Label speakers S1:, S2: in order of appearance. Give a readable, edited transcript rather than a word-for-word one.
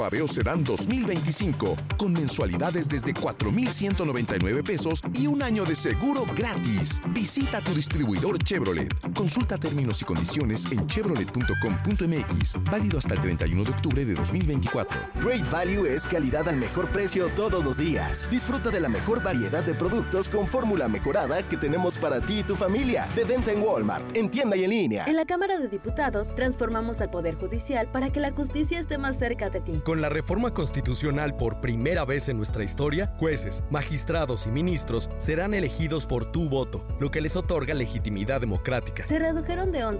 S1: Paveo Sedán 2025, con mensualidades desde 4,199 pesos y un año de seguro gratis. Visita tu distribuidor Chevrolet. Consulta términos y condiciones en chevrolet.com.mx. Válido hasta el 31 de octubre de 2024.
S2: Great Value es calidad al mejor precio todos los días. Disfruta de la mejor variedad de productos con fórmula mejorada que tenemos para ti y tu familia. De venta en Walmart, en tienda y en línea.
S3: En la Cámara de Diputados transformamos al Poder Judicial para que la justicia esté más cerca de ti.
S4: Con la reforma constitucional por primera vez en nuestra historia, jueces, magistrados y ministros serán elegidos por tu voto, lo que les otorga legitimidad democrática.
S3: Se redujeron de 11